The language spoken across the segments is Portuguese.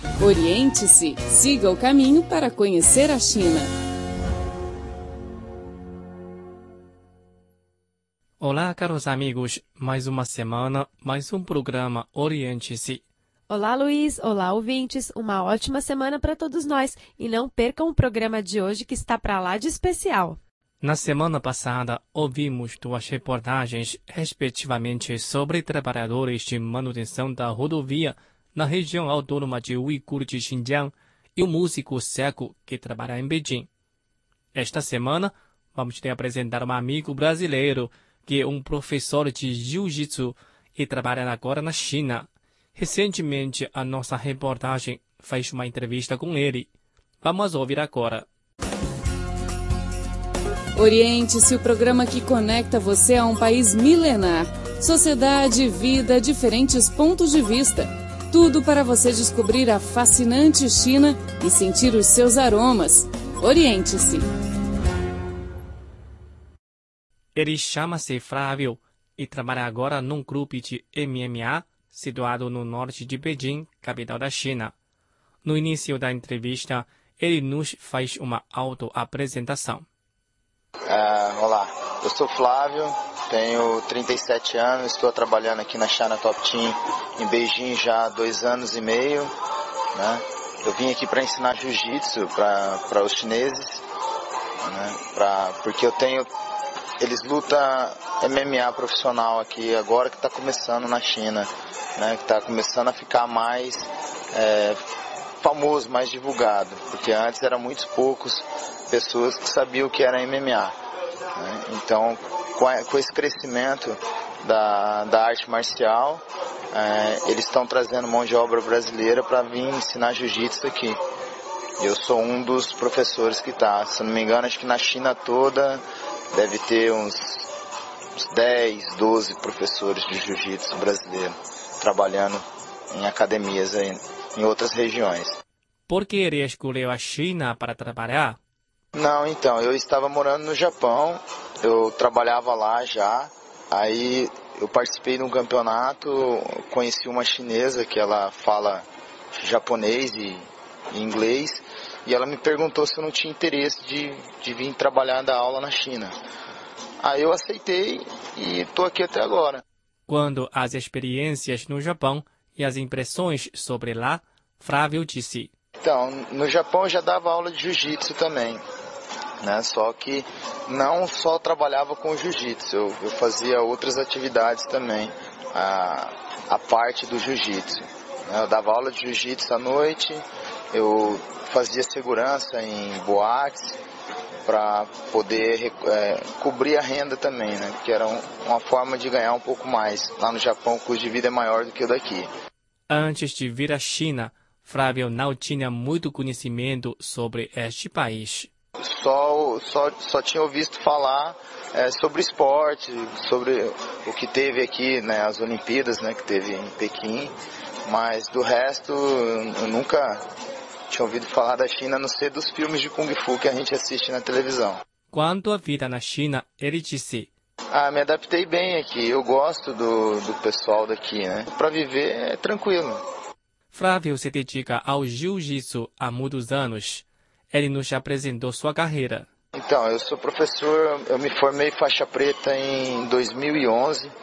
Oriente-se, siga o caminho para conhecer a China. Olá, caros amigos. Mais uma semana, mais um programa Oriente-se. Olá, Luiz. Olá, ouvintes. Uma ótima semana para todos nós. E não percam o programa de hoje que está para lá de especial. Na semana passada, ouvimos duas reportagens, respectivamente, sobre trabalhadores de manutenção da rodovia na região autônoma de Uigur de Xinjiang e o músico cego que trabalha em Beijing. Esta semana, vamos te apresentar um amigo brasileiro que é um professor de jiu-jitsu e trabalha agora na China. Recentemente, a nossa reportagem fez uma entrevista com ele. Vamos ouvir agora. Oriente-se, o programa que conecta você a um país milenar. Sociedade, vida, diferentes pontos de vista. Tudo para você descobrir a fascinante China e sentir os seus aromas. Oriente-se. Ele chama-se Flávio e trabalha agora num clube de MMA situado no norte de Beijing, capital da China. No início da entrevista, ele nos faz uma autoapresentação. Olá, eu sou Flávio, tenho 37 anos, estou trabalhando aqui na China Top Team em Beijing já há 2 anos e meio. Né? Eu vim aqui para ensinar jiu-jitsu para os chineses, né? Porque eles lutam MMA profissional aqui agora que está começando na China, né? Que está começando a ficar mais famoso, mais divulgado, porque antes eram muito poucos pessoas que sabiam o que era MMA. Né? Então, com esse crescimento da arte marcial, eles estão trazendo mão de obra brasileira para vir ensinar jiu-jitsu aqui. Eu sou um dos professores que está, se não me engano, acho que na China toda deve ter uns 10, 12 professores de jiu-jitsu brasileiro trabalhando em academias aí, em outras regiões. Por que ele escolheu a China para trabalhar? Não, então, eu estava morando no Japão, eu trabalhava lá já, aí eu participei de um campeonato, conheci uma chinesa que ela fala japonês e inglês, e ela me perguntou se eu não tinha interesse de vir trabalhar da aula na China. Aí eu aceitei e estou aqui até agora. Quando as experiências no Japão e as impressões sobre lá, Flávio disse. Então, no Japão eu já dava aula de jiu-jitsu também, né? Só que não só trabalhava com jiu-jitsu, eu fazia outras atividades também, a parte do jiu-jitsu. Eu dava aula de jiu-jitsu à noite, eu fazia segurança em boates para poder cobrir a renda também, né? Porque era uma forma de ganhar um pouco mais. Lá no Japão o custo de vida é maior do que o daqui. Antes de vir à China, Flávio não tinha muito conhecimento sobre este país. Só tinha ouvido falar sobre esporte, sobre o que teve aqui, né, as Olimpíadas, né, que teve em Pequim, mas do resto eu nunca tinha ouvido falar da China, a não ser dos filmes de Kung Fu que a gente assiste na televisão. Quanto à vida na China, ele disse. Me adaptei bem aqui, eu gosto do pessoal daqui, né, para viver é tranquilo. Flávio se dedica ao jiu-jitsu há muitos anos. Ele nos apresentou sua carreira. Então, eu sou professor, eu me formei faixa preta em 2011,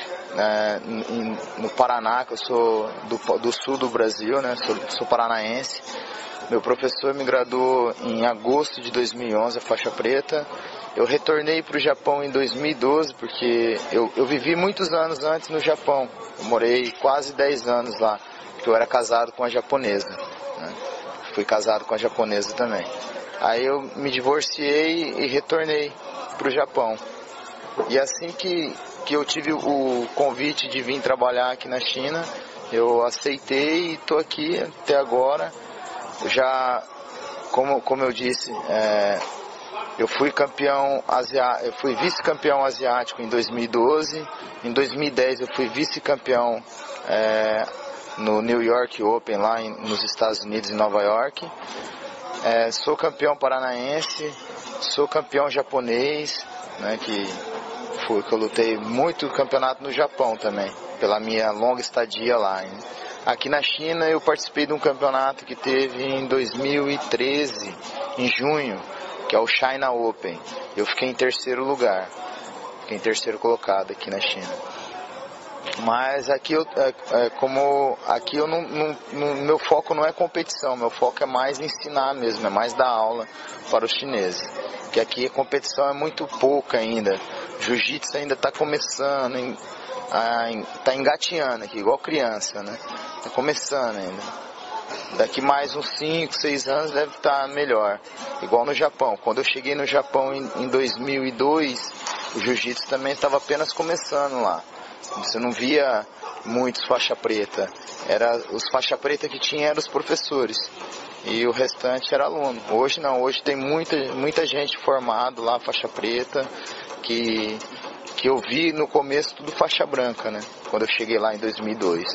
no Paraná, que eu sou do sul do Brasil, né? Sou paranaense. Meu professor me graduou em agosto de 2011, a faixa preta. Eu retornei para o Japão em 2012, porque eu vivi muitos anos antes no Japão. Eu morei quase 10 anos lá, porque eu era casado com uma japonesa, né? Fui casado com a japonesa também. Aí eu me divorciei e retornei para o Japão. E assim que eu tive o convite de vir trabalhar aqui na China, eu aceitei e estou aqui até agora. Já, como eu disse, eu fui vice-campeão asiático em 2012. Em 2010 eu fui vice-campeão no New York Open, lá nos Estados Unidos, em Nova York. Sou campeão paranaense, sou campeão japonês, né, que eu lutei muito campeonato no Japão também, pela minha longa estadia lá. Hein? Aqui na China eu participei de um campeonato que teve em 2013, em junho, que é o China Open. Eu fiquei em terceiro lugar, fiquei em terceiro colocado aqui na China. Mas aqui meu foco não é competição, meu foco é mais ensinar mesmo, é mais dar aula para os chineses. Porque aqui a competição é muito pouca ainda. Jiu-jitsu ainda está começando, está engateando aqui, igual criança, né? Está começando ainda. Daqui mais uns 5, 6 anos deve estar melhor. Igual no Japão. Quando eu cheguei no Japão em 2002, o jiu-jitsu também estava apenas começando lá. Você não via muitos faixa preta. Os faixa preta que tinha eram os professores. E o restante era aluno. Hoje não, hoje tem muita gente formada lá, faixa preta, que eu vi no começo tudo faixa branca, né? Quando eu cheguei lá em 2002.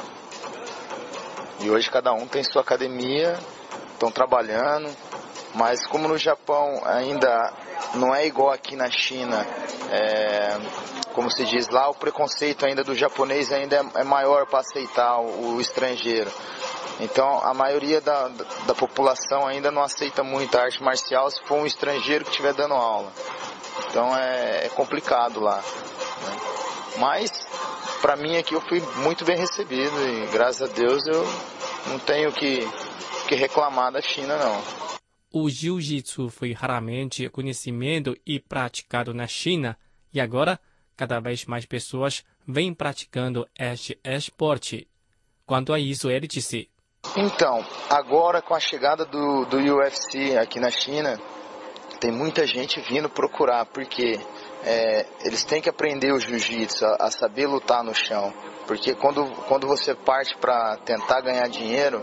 E hoje cada um tem sua academia, estão trabalhando. Mas como no Japão ainda não é igual aqui na China, como se diz lá, o preconceito ainda do japonês ainda é maior para aceitar o estrangeiro. Então a maioria da população ainda não aceita muito a arte marcial se for um estrangeiro que estiver dando aula. Então é complicado lá, né? Mas para mim aqui eu fui muito bem recebido e graças a Deus eu não tenho que reclamar da China não. O jiu-jitsu foi raramente conhecido e praticado na China e agora cada vez mais pessoas vêm praticando este esporte. Quanto a isso, ele disse: Então, agora com a chegada do UFC aqui na China, tem muita gente vindo procurar, porque eles têm que aprender o jiu-jitsu, a saber lutar no chão. Porque quando você parte para tentar ganhar dinheiro,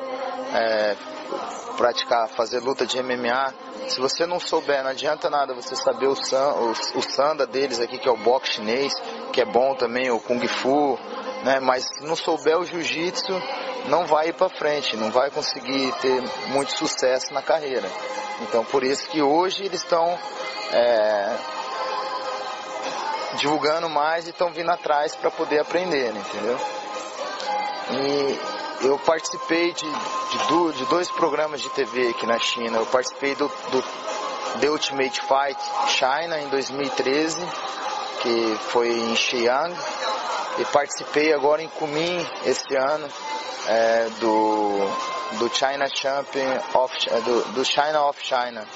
fazer luta de MMA, se você não souber, não adianta nada você saber o sanda deles aqui, que é o boxe chinês, que é bom também, o kung fu, né? Mas se não souber o jiu-jitsu, não vai ir para frente, não vai conseguir ter muito sucesso na carreira. Então por isso que hoje eles estão divulgando mais e estão vindo atrás para poder aprender, né, entendeu? E eu participei de 2 programas de TV aqui na China. Eu participei do The Ultimate Fight China em 2013, que foi em Xi'an, e participei agora em Kunming esse ano do China Champion do China of China,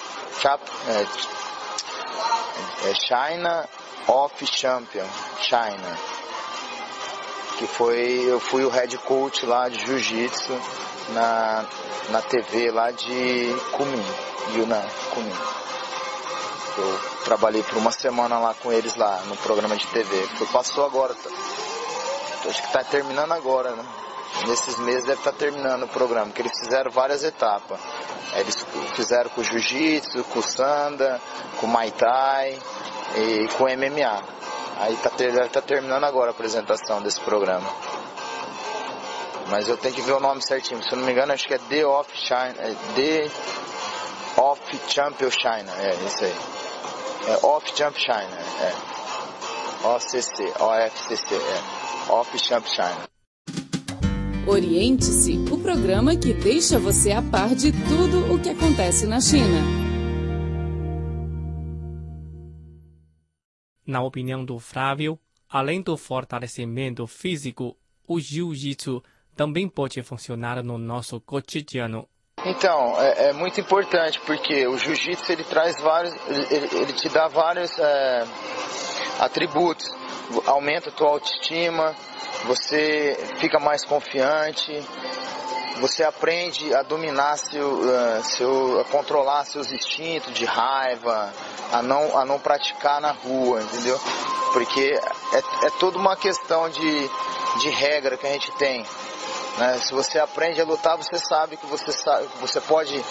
China of Champion China, que eu fui o head coach lá de jiu-jitsu na TV lá de Kunming, Yunnan, Kunming. Eu trabalhei por uma semana lá com eles lá no programa de TV. Passou agora, acho que está terminando agora, né? Nesses meses deve estar terminando o programa, porque eles fizeram várias etapas. Eles fizeram com o jiu-jitsu, com o sanda, com o muay thai e com o MMA. Aí deve estar terminando agora a apresentação desse programa. Mas eu tenho que ver o nome certinho. Se eu não me engano, acho que é The of China. The of Champion China. É isso aí. Of Champ China. OCC. OFCC. Of Champ China. Oriente-se, o programa que deixa você a par de tudo o que acontece na China. Na opinião do Flávio, além do fortalecimento físico, o jiu-jitsu também pode funcionar no nosso cotidiano. Então, é muito importante, porque o jiu-jitsu ele te dá vários atributos. Aumenta a tua autoestima, você fica mais confiante, você aprende a dominar a controlar seus instintos de raiva, a não praticar na rua, entendeu? Porque é toda uma questão de regra que a gente tem, né? Se você aprende a lutar, você sabe que você pode,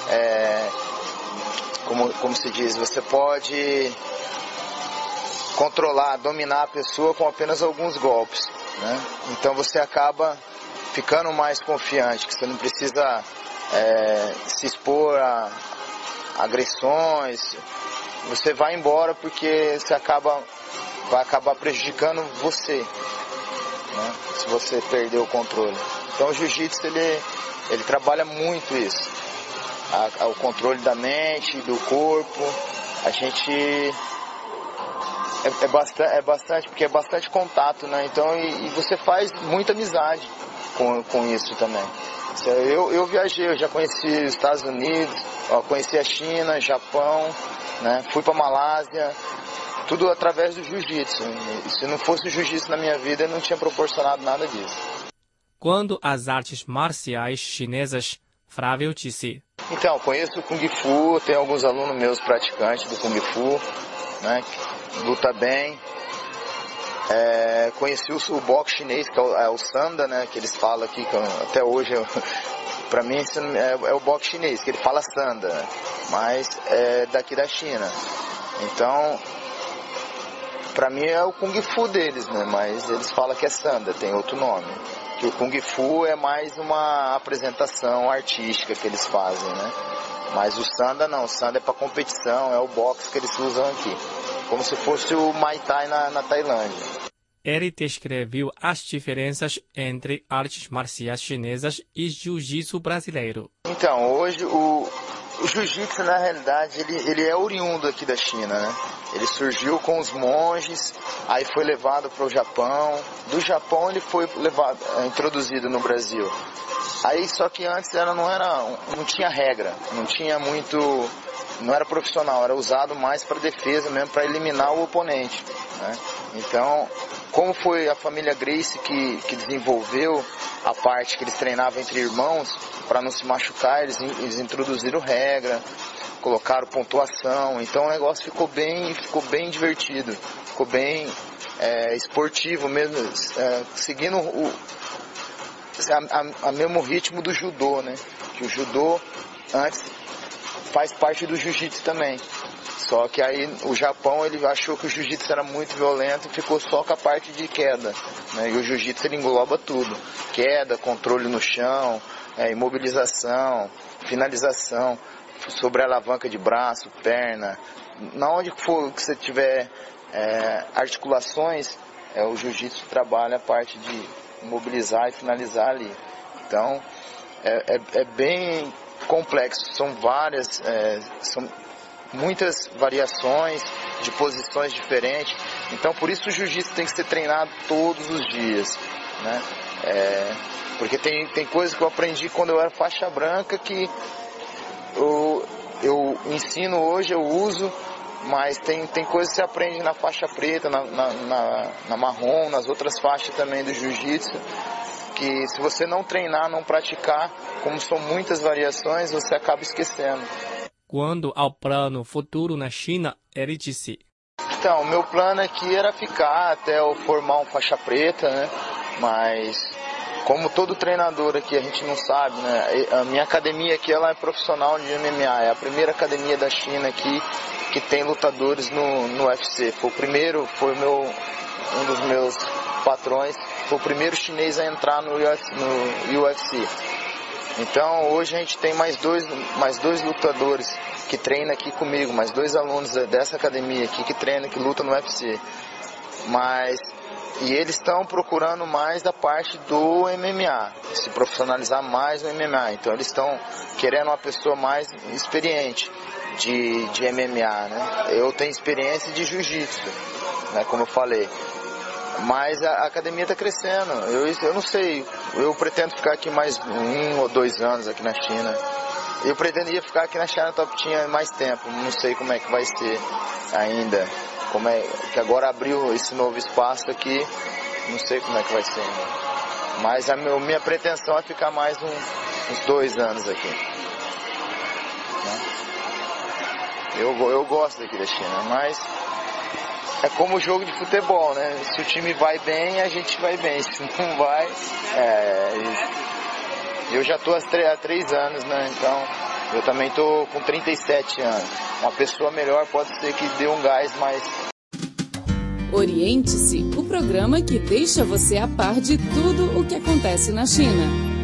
como se diz, você pode controlar, dominar a pessoa com apenas alguns golpes, né? Então você acaba ficando mais confiante, que você não precisa se expor a agressões. Você vai embora porque você vai acabar prejudicando você, né? Se você perder o controle. Então o jiu-jitsu ele trabalha muito isso, o controle da mente, do corpo. A gente é bastante, porque é bastante contato, né? Então e você faz muita amizade com isso também. Eu viajei, eu já conheci os Estados Unidos, conheci a China, Japão, né? Fui para Malásia, tudo através do jiu-jitsu. Se não fosse o jiu-jitsu na minha vida, eu não tinha proporcionado nada disso. Quando as artes marciais chinesas, Flávio disse: Então, conheço o Kung Fu, tenho alguns alunos meus praticantes do Kung Fu, né, que luta bem. Conheci o boxe chinês, que é o Sanda, né, que eles falam aqui, que até hoje, para mim, é o boxe chinês, que ele fala Sanda, mas é daqui da China. Então, para mim é o Kung Fu deles, né, mas eles falam que é Sanda, tem outro nome. Que o Kung Fu é mais uma apresentação artística que eles fazem, né? Mas o Sanda não, o Sanda é para competição, é o boxe que eles usam aqui. Como se fosse o Muay Thai na Tailândia. Ele descreveu as diferenças entre artes marciais chinesas e jiu-jitsu brasileiro. Então, hoje o jiu-jitsu, na realidade, ele é oriundo aqui da China, né? Ele surgiu com os monges, aí foi levado para o Japão. Do Japão ele foi introduzido no Brasil. Aí só que antes não tinha regra, não era profissional, era usado mais para defesa mesmo, para eliminar o oponente, né? Então, como foi a família Gracie que desenvolveu a parte que eles treinavam entre irmãos, para não se machucar, eles introduziram regra, colocaram pontuação, então o negócio ficou bem divertido, ficou bem esportivo mesmo, seguindo o mesmo ritmo do judô, né? Que o judô antes faz parte do jiu-jitsu também. Só que aí o Japão ele achou que o jiu-jitsu era muito violento e ficou só com a parte de queda, né? E o jiu-jitsu ele engloba tudo: queda, controle no chão, imobilização, finalização, sobre a alavanca de braço, perna. Na onde for que você tiver articulações, o jiu-jitsu trabalha a parte de imobilizar e finalizar ali. Então é bem complexo, são muitas variações de posições diferentes. Então por isso o jiu-jitsu tem que ser treinado todos os dias, né? Porque tem coisas que eu aprendi quando eu era faixa branca que eu ensino hoje, eu uso, mas tem coisas que você aprende na faixa preta, na marrom, nas outras faixas também do jiu-jitsu, que se você não treinar, não praticar, como são muitas variações, você acaba esquecendo. Quando ao plano futuro na China, ele disse: Então, o meu plano aqui era ficar até eu formar um faixa preta, né? Mas como todo treinador aqui, a gente não sabe, né? A minha academia aqui ela é profissional de MMA, é a primeira academia da China aqui que tem lutadores no UFC. Foi um dos meus patrões, foi o primeiro chinês a entrar no UFC. Então hoje a gente tem mais dois lutadores que treinam aqui comigo, mais 2 alunos dessa academia aqui que treinam, que lutam no UFC. E eles estão procurando mais da parte do MMA, se profissionalizar mais no MMA. Então eles estão querendo uma pessoa mais experiente de MMA, né? Eu tenho experiência de jiu-jitsu, né, como eu falei. Mas a academia está crescendo. Eu não sei, eu pretendo ficar aqui mais 1 ou 2 anos aqui na China. Eu pretendia ficar aqui na China Top Team mais tempo, não sei como é que vai ser ainda. Como é que agora abriu esse novo espaço aqui, não sei como é que vai ser ainda. Mas a minha pretensão é ficar mais uns 2 anos aqui. Né? Eu gosto daqui da China, mas é como o jogo de futebol, né? Se o time vai bem, a gente vai bem. Se não vai, eu já estou há 3 anos, né? Então, eu também estou com 37 anos. Uma pessoa melhor pode ser que dê um gás mais. Oriente-se, o programa que deixa você a par de tudo o que acontece na China.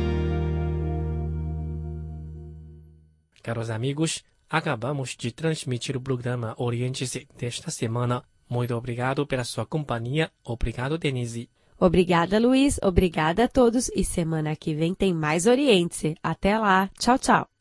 Caros amigos, acabamos de transmitir o programa Oriente-se desta semana. Muito obrigado pela sua companhia. Obrigado, Denise. Obrigada, Luiz. Obrigada a todos. E semana que vem tem mais Oriente-se. Até lá. Tchau, tchau.